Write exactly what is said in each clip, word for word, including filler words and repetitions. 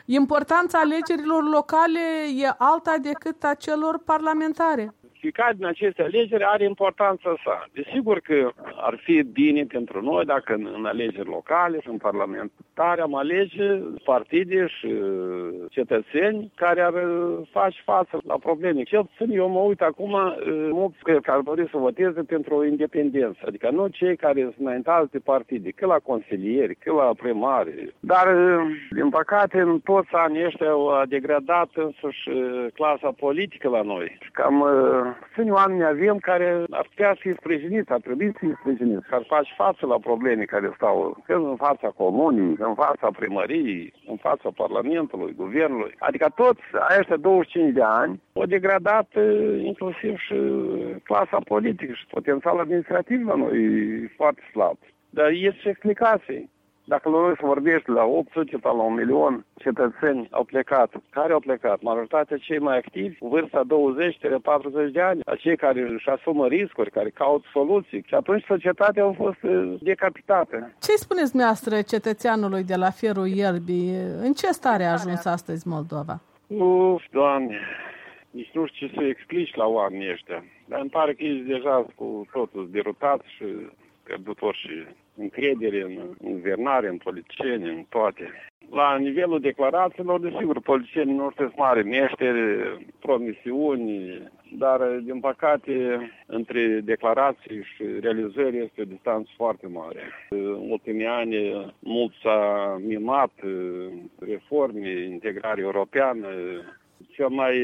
Importanța alegerilor locale e alta decât a celor parlamentare. Fiecare din aceste alegeri are importanța sa. Desigur că ar fi bine pentru noi dacă în, în alegeri locale și în parlamentare am alege partide și cetățeni care ar face față la probleme. Cel puțin eu mă uit acum, mulți care ar dori să voteze pentru o independență. Adică nu cei care sunt înaintați de partide, că la consilieri, că la primari. Dar, din păcate, în toți anii ăștia a degradat însuși clasa politică la noi. Cam puțini oameni avem care ar putea fi sprijiniți, ar trebui să fie sprijiniți, care face față la probleme care stau că în fața comunii, în fața primăriei, în fața Parlamentului, Guvernului. Adică toți aceștia douăzeci și cinci de ani au degradat inclusiv și clasa politică și potențial administrativ la noi e foarte slab. Dar este și explicații. Dacă noi să vorbești la opt sute sau la un milion cetățeni au plecat. Care au plecat? Majoritatea cei mai activi, cu vârsta douăzeci patruzeci de ani, cei care își asumă riscuri, care caută soluții. Și atunci societatea a fost decapitată. Ce-i spuneți dumneavoastră cetățeanului de la Fierul Ierbii? În ce stare a ajuns astăzi Moldova? Uf, Doamne, nici nu știu ce să explici la oamenii ăștia. Dar îmi pare că ești deja cu totul derutat și pierdutor și încredere în, în guvernare, în politicieni, în toate. La nivelul declarațiilor, desigur, politicienii noștri sunt mari meșteri, promisiuni, dar, din păcate, între declarații și realizări este o distanță foarte mare. În ultimii ani, mult s-a mimat reforme, integrare europeană. Cel mai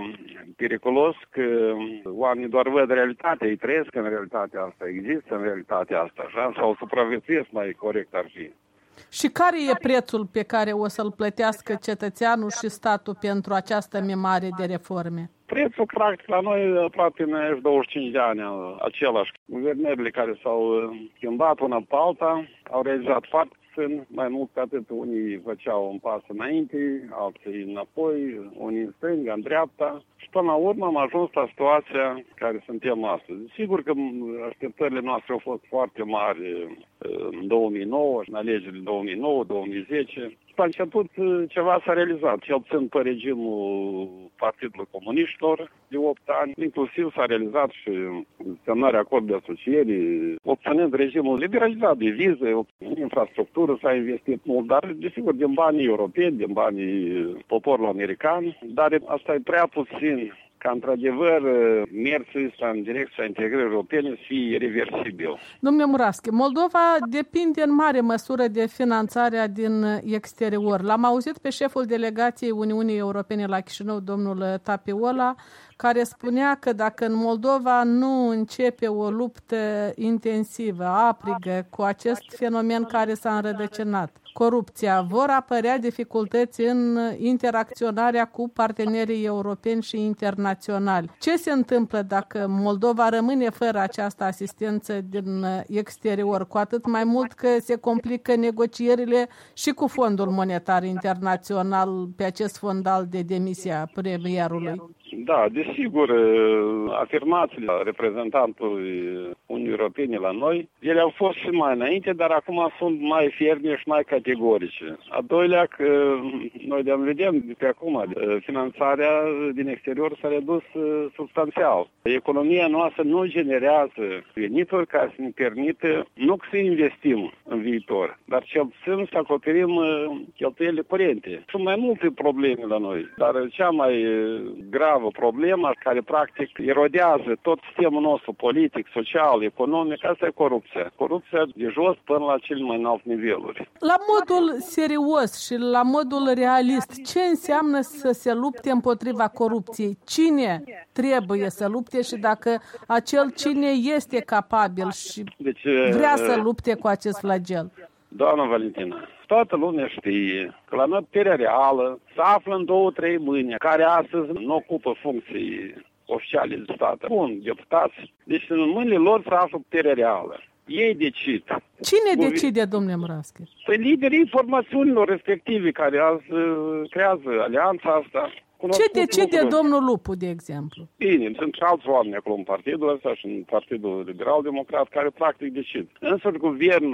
periculos că oamenii doar văd realitatea, ei trăiesc în realitatea asta, există în realitatea asta, așa, sau supraviețuiesc mai corect ar fi. Și care e prețul pe care o să-l plătească cetățeanul și statul pentru această mimare de reforme? Prețul, practic, la noi aproape în douăzeci și cinci de ani același. Guvernările care s-au schimbat una pe alta au realizat foarte puțin, mai mult ca atât. Unii făceau un pas înainte, alții înapoi, unii în stânga, în dreapta. Și până la urmă am ajuns la situația care suntem astăzi. Sigur că așteptările noastre au fost foarte mari în două mii nouă, în alegerile două mii nouă două mii zece. A început ceva s-a realizat, cel puțin pe regimul Partidului Comuniștilor de opt ani. Inclusiv s-a realizat și semnarea acordului de asociere, obținând regimul liberalizat de vize, în infrastructură s-a investit mult, dar desigur din banii europeni, din banii poporului american, dar asta e prea puțin ca într-adevăr mersul ăsta în direcția integrării europene să fie irreversibil. Domnule Muraschi, Moldova depinde în mare măsură de finanțarea din exterior. L-am auzit pe șeful delegației Uniunii Europene la Chișinău, domnul Tapiola, care spunea că dacă în Moldova nu începe o luptă intensivă, aprigă, cu acest fenomen care s-a înrădăcinat, corupția, vor apărea dificultăți în interacționarea cu partenerii europeni și internaționali. Ce se întâmplă dacă Moldova rămâne fără această asistență din exterior, cu atât mai mult că se complică negocierile și cu Fondul Monetar Internațional pe acest fondal de demisia premierului? Da, desigur, afirmațiile reprezentantului Uniunii Europene la noi, ele au fost și mai înainte, dar acum sunt mai ferme și mai categorice. A doilea, că noi de-am vedem de pe acum, finanțarea din exterior s-a redus substanțial. Economia noastră nu generează venituri care să ne permită nu să investim în viitor, dar cel puțin să acoperim cheltuielile curente. Sunt mai multe probleme la noi, dar cea mai gravă problema care practic erodează tot sistemul nostru politic, social, economic, asta e corupția. Corupția de jos până la cele mai înalte niveluri. La modul serios și la modul realist, ce înseamnă să se lupte împotriva corupției? Cine trebuie să lupte și dacă acel cine este capabil și deci, vrea să lupte cu acest flagel? Doamna Valentina, toată lumea știe că la noi puterea reală se află în două, trei mâini, care astăzi nu ocupă funcții oficiale de stat. Bun, deputați. Deci în mâinile lor se află puterea reală. Ei decid. Cine decide, domnule Muraschi? Păi liderii formațiunilor respective care azi creează alianța asta. Ce decide lucruri. Domnul Lupu, de exemplu? Bine, sunt și alți oameni acolo în partidul ăsta și în Partidul Liberal-Democrat care practic decid. Însă guvernul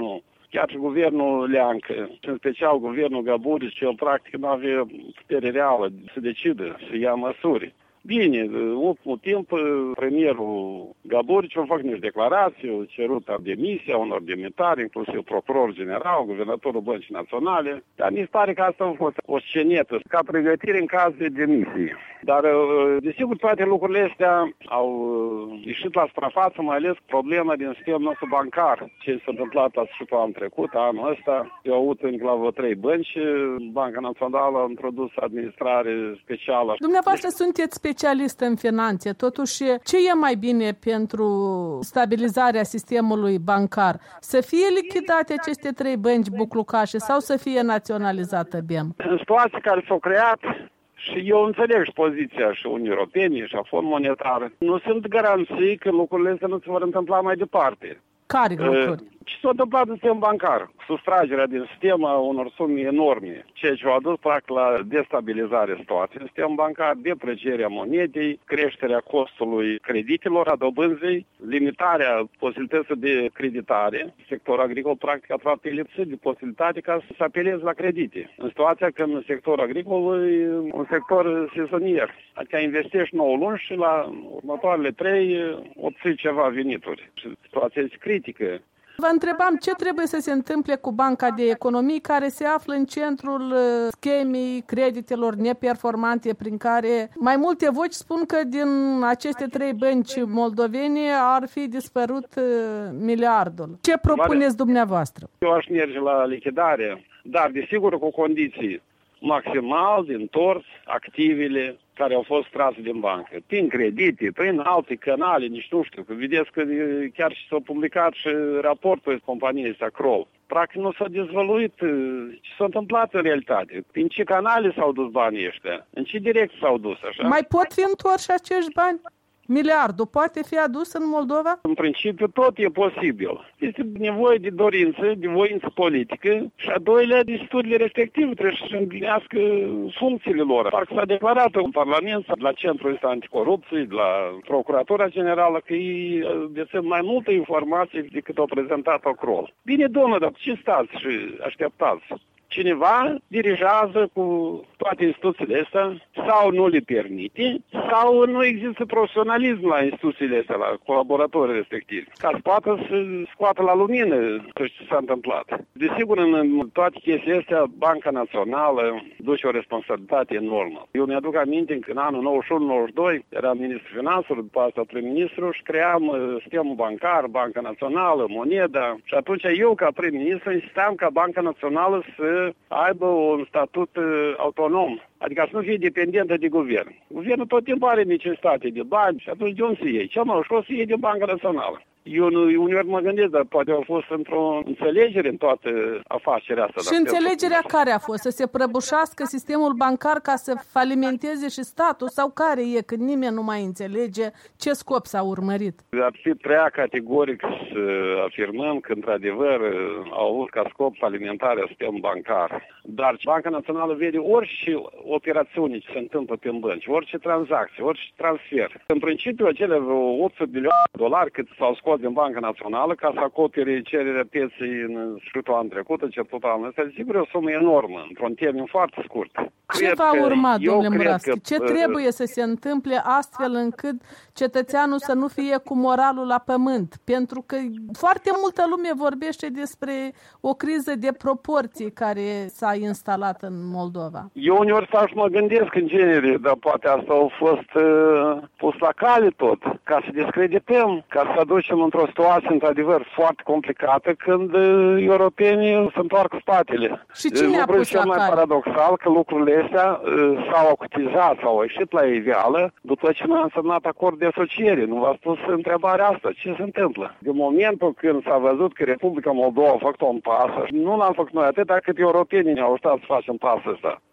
chiar și guvernul Leancă, și în special guvernul Gaburici, el practic nu avea putere reală să decidă, să ia măsuri. Bine, în ultimul timp, premierul Gaburici a făcut niște declarații, a cerut demisia unor demnitari, inclusiv procuror general, guvernatorul Băncii Naționale, dar mi se pare că asta a fost o scenetă, ca pregătire în caz de demisie. Dar, desigur, toate lucrurile astea au ieșit la suprafață, mai ales problema din sistemul nostru bancar. Ce s-a întâmplat la sfârșitul anul trecut, anul ăsta, eu au avut încă la vreo trei bănci, Banca Națională a introdus administrare specială. Dumneavoastră deci... sunteți specialist în finanțe, totuși ce e mai bine pentru stabilizarea sistemului bancar? Să fie lichidate aceste trei bănci buclucașe sau să fie naționalizată B E M? În situații care s-au creat, și eu înțeleg și poziția și Uniunii Europene și a Fond Monetar, nu sunt garanții că lucrurile astea nu se vor întâmpla mai departe. Care lucruri? Ce s-a întâmplat în sistem bancar? Sustragerea din sistem a unor sume enorme, ceea ce a adus practic la destabilizarea situației în sistem bancar, deprecierea monedei, creșterea costului creditelor, a dobânzii, limitarea posibilității de creditare. Sectorul agricol practic a foarte lipsit de posibilitate ca să se apeleze la credite. În situația când sectorul agricol e un sector sezonier, adică investești nouă luni și la următoarele trei obții ceva venituri. Situația este critică. Vă întrebam ce trebuie să se întâmple cu Banca de Economii, care se află în centrul schemei creditelor neperformante, prin care mai multe voci spun că din aceste trei bănci moldovene ar fi dispărut miliardul. Ce propuneți dumneavoastră? Eu aș merge la lichidare, dar desigur cu condiții maximal de întors activele care au fost trase din bancă, prin credite, prin alte canale, nici nu știu, că vedeți că chiar și s-a publicat și raportul companiei astea Kroll. Practic nu s-a dezvăluit ce s-a întâmplat în realitate, prin ce canale s-au dus banii ăștia, în ce direcție s-au dus, așa. Mai pot fi întorși acești bani? Miliardul poate fi adus în Moldova? În principiu tot e posibil. Este nevoie de dorință, de voință politică și a doilea de studiile respective trebuie să împlinească funcțiile lor. Parcă s-a declarat în Parlament, la Centrul ăsta Anticorupție, la Procuratura Generală, că ei dețin mai multe informații decât au prezentat-o Kroll. Bine, domnule, dar ce stați și așteptați? Cineva dirigează cu toate instituțiile astea sau nu le permite sau nu există profesionalism la instituțiile astea, la colaboratorii respectivi, ca să poată să scoată la lumină ce s-a întâmplat. Desigur, în toate chestiile astea, Banca Națională duce o responsabilitate enormă. Eu mi-aduc aminte că în anul nouăzeci și unu nouăzeci și doi eram ministru finanțelor, după asta prim-ministru și cream sistemul bancar, Banca Națională, moneda și atunci eu ca prim-ministru insistam ca Banca Națională să aibă un statut uh, autonom, adică să nu fie dependentă de guvern. Guvernul tot timpul are necesitate de bani și atunci de unde să iei? Cel mai ușor să iei din Banca Națională. Eu nu, uneori mă gândesc, dar poate a fost într-o înțelegere în toată afacerea asta. Și înțelegerea care a fost? Să se prăbușească sistemul bancar ca să falimenteze și statul? Sau care e, când nimeni nu mai înțelege ce scop s-a urmărit? Ar fi prea categoric să afirmăm că, într-adevăr, au avut ca scop falimentarea sistemului bancar. Dar Banca Națională vede orice operațiune ce se întâmplă pe bănci, orice tranzacție, orice transfer. În principiu, acele opt sute de milioane de dolari cât s-au scos din Banca Națională ca să acopere cererea pieței în sfârșitul anul trecut, începutul anul ăsta, sigur e o sumă enormă, într-un termen foarte scurt. Ce va urma, domnule Muravski? Ce trebuie să se întâmple astfel încât cetățeanul să nu fie cu moralul la pământ? Pentru că foarte multă lume vorbește despre o criză de proporții care s-a instalat în Moldova. Eu uneori stau și mă gândesc în genere, dar poate asta a fost uh, pus la cale tot, ca să descredităm, ca să aducem într-o situație într-adevăr foarte complicată când uh, europenii se întoarcă spatele. Și cine a pus la cale? Mai paradoxal că lucrurile astea uh, s-au acutizat, s-au ieșit la iveală după ce n-a însemnat acord de asociere. Nu v-a spus întrebarea asta. Ce se întâmplă? Din momentul când s-a văzut că Republica Moldova a făcut un pas, nu l-am făcut noi atât, cât europenii ne-au ajutat să facem pasul ăsta.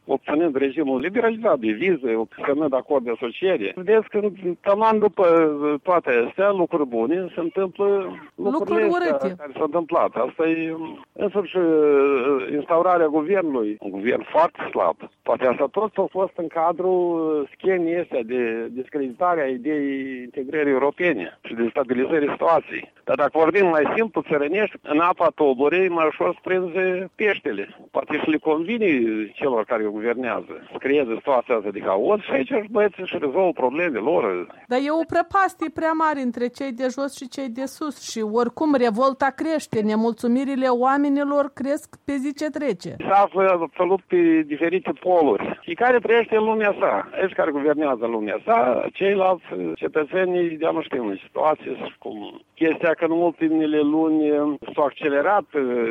obținând regimul liberalizat de vize, semnând acord de asociere. Vedeți că taman după toate astea, lucruri bune, se întâmplă lucrurile lucruri astea care s-au întâmplat. Asta e însuși instaurarea guvernului, un guvern foarte slab. Toate astea tot au fost în cadrul schemei astea de discreditare a ideii integrării europene și de stabilizării situației. Dar dacă vorbim mai simplu, țărănești, în apa toborei mai ușor strânge peștele. Poate și le convine celor care guvernează să creeze situația asta de haos și aici băieții și rezolvă problemele lor. Dar e o prăpastie prea mare între cei de jos și cei de sus și oricum revolta crește, nemulțumirile oamenilor cresc pe zi ce trece. Se află absolut pe diferite poluri. Fiecare trăiește în lumea sa. Aici care guvernează în lumea sa, ceilalți cetățenii de-a nu știu în situație cum chestia că în ultimele luni s-a accelerat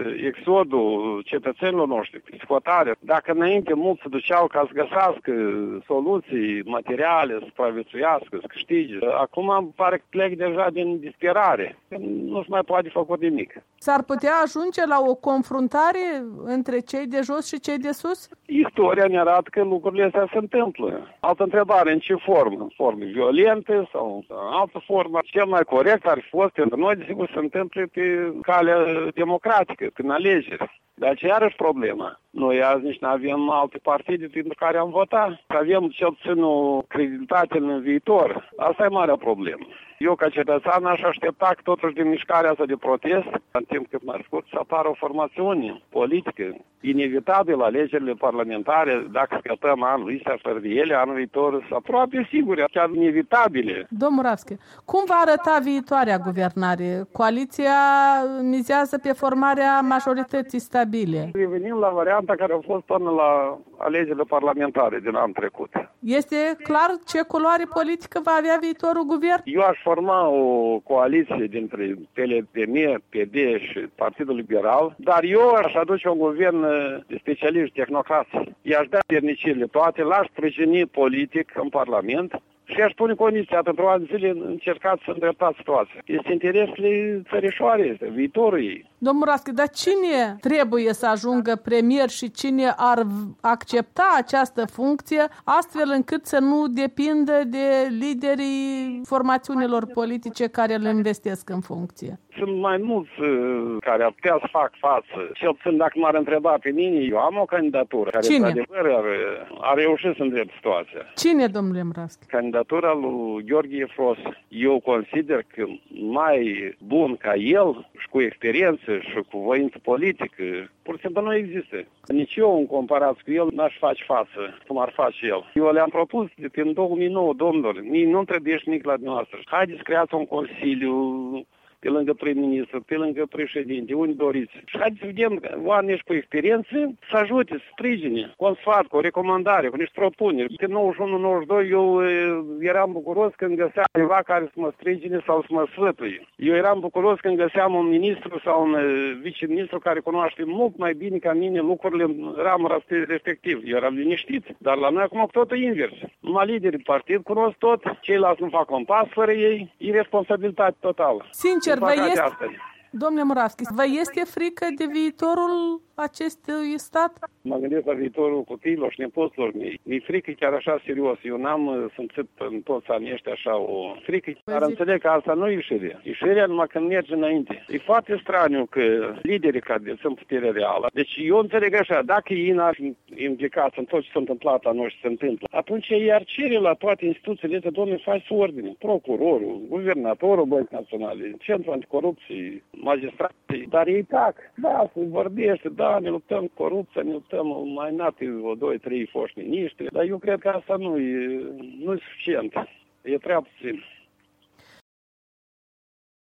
exodul cetățenilor noștri, scotarea. Dacă înainte mulți se duceau ca să găsească soluții materiale, să supraviețuiască, să câștige, acum îmi pare că plec deja din disperare. Nu se mai poate făcut nimic. S-ar putea ajunge la o confruntare între cei de jos și cei de sus? Istoria ne arată că lucrurile astea se întâmplă. Altă întrebare, în ce formă? În formă violente sau în altă formă? Cel mai corect ar fi fost pentru noi, desigur, se întâmple pe calea democratică, prin alegeri. Dar ce iarăși problema? Noi azi nici nu avem alte partide pentru care am votat. Avem cel puțin o credibilitate în viitor. Asta e marea problemă. Eu, ca cetățean, aș aștepta că totuși din mișcarea asta de protest, în timp cât mai scurt, să apară o formațiune politică inevitabilă, alegerile parlamentare, dacă scăpăm anul ăsta, fără de ele, anul viitor, să aproape sigure, chiar inevitabile. Domnul Muravski, cum va arăta viitoarea guvernare? Coaliția mizează pe formarea majorității stabile. Revenim la varianta care a fost până la alegerile parlamentare din anul trecut. Este clar ce culoare politică va avea viitorul guvern? Eu aș forma o coaliție dintre P L D M, P D și Partidul Liberal, dar eu aș aduce un guvern de specialiști tehnocrați. I-aș da vernicirile toate, l-aș sprijini politic în Parlament și aș pune condiția pentru ani zile încercați să îndreptați situația. Este interesele țărișoare, este viitorul ei. Domnul Muravski, dar cine trebuie să ajungă premier și cine ar accepta această funcție astfel încât să nu depindă de liderii formațiunilor politice care îl investesc în funcție? Sunt mai mulți uh, care ar putea să fac față. Cel puțin dacă m-ar întreba pe mine, eu am o candidatură care, cine? într-adevăr, ar, ar reuși să îndrept situația. Cine, domnule Muravski? Candidatura lui Gheorghe Fros. Eu consider că mai bun ca el și cu experiență și cu voință politică, pur și simplu nu există. Nici eu, în comparație cu el, n-aș face față cum ar face el. Eu le-am propus de prin două mii nouă, domnilor, nu trebuie nimic la dumneavoastră. Haideți, creați un consiliu pe lângă prim-ministru, pe lângă președinte, unde doriți. Și haideți să vedem oameni cu experiență să ajute, să sprijine, cu un sfat, cu o recomandare, cu niște propuneri. În nouăzeci și unu nouăzeci și doi eu eram bucuros când găseam ceva care să mă sprijine sau să mă sfătuie. Eu eram bucuros când găseam un ministru sau un viceministru care cunoaște mult mai bine ca mine lucrurile în ramura respectiv. Eu eram liniștit, dar la noi acum totul invers. Numai liderii de partid cunosc tot, ceilalți nu fac un pas fără ei, irresponsabilitate totală. Sincer, vă este, domnule Muravski, vă este frică de viitorul acestui stat? Mă gândesc la viitorul copiilor și nepoților mei. Mi-e frică chiar așa serios. Eu n-am simțit în toți anii ăștia așa o frică, dar înțeleg că asta nu e ieșirea. Ieșirea numai când merge înainte. E foarte straniu că liderii care sunt puterea reală. Deci eu înțeleg așa, dacă ei n-ar fi implicați în tot ce s-a întâmplat la noi și se întâmplă, atunci ei ar cere la toate instituțiile astea, domnule, faci ordine. Procurorul, guvernatorul Băncii Naționale, Centrul Anticorupție, magistrații, dar ei tac. Da, se vorbește, da, ne luptăm cu corupția, ne luptăm mai nati o, doi, trei foști miniștri, dar eu cred că asta nu e, nu e suficient. E prea puțin.